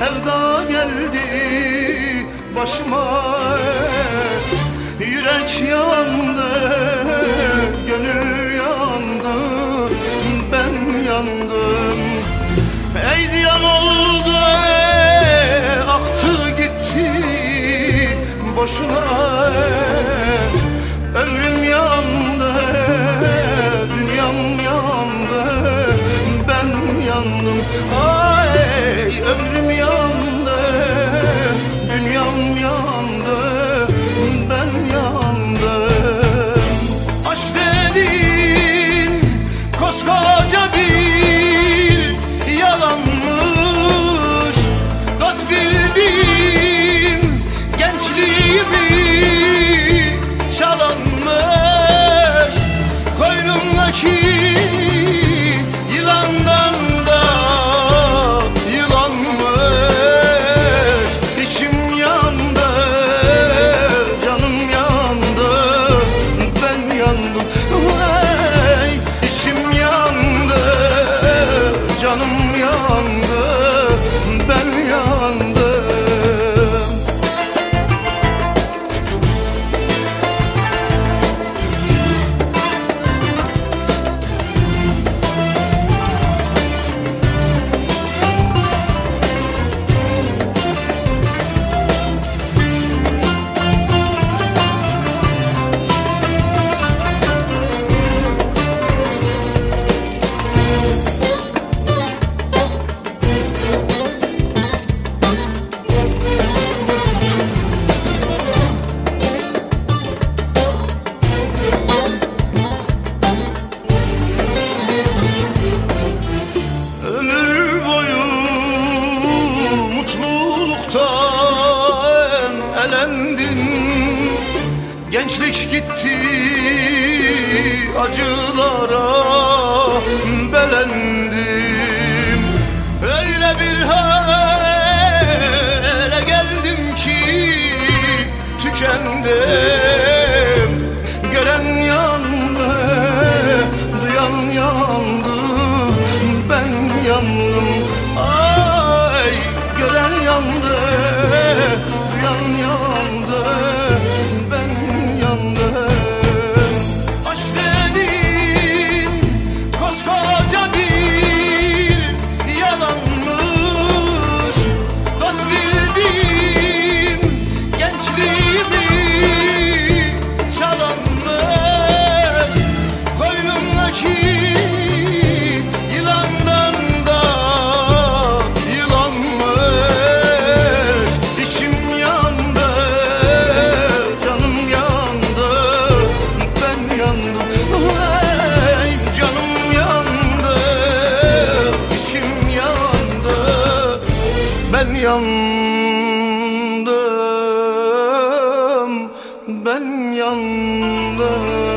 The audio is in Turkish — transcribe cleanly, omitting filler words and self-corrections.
sevda geldi başıma. Yürek yandı, gönül yandı, ben yandım. Ey ziyan oldu, aktı gitti boşuna. Ömrüm yandı, dünyam yandı, ben yandım. Ay ömrüm yandı, dünyam yandı, ben yandım. Aşk dedin koskoca bir yalanmış. Dost bildim gençliğimi çalanmış. Koynumdaki yılandan da yılanmış. İçim yandı, canım yandı, ben yandım. Vay, içim yandı, canım yandı, ben yandım. Gençlik gitti, acılara belendim. Öyle bir hale geldim ki tükendim. Gören yandı, duyan yandı, ben yandım. Ay gören yandı, duyan yandı, ben yandım. Aşk dedin koskoca bir yalanmış. Dost bildim gençliğimi çalanmış. Koynumdaki yılandan da yılanmış. İçim yandı, canım yandı, ben yandım. Vay, canım yandı, içim yandı, ben yandım, ben yandım.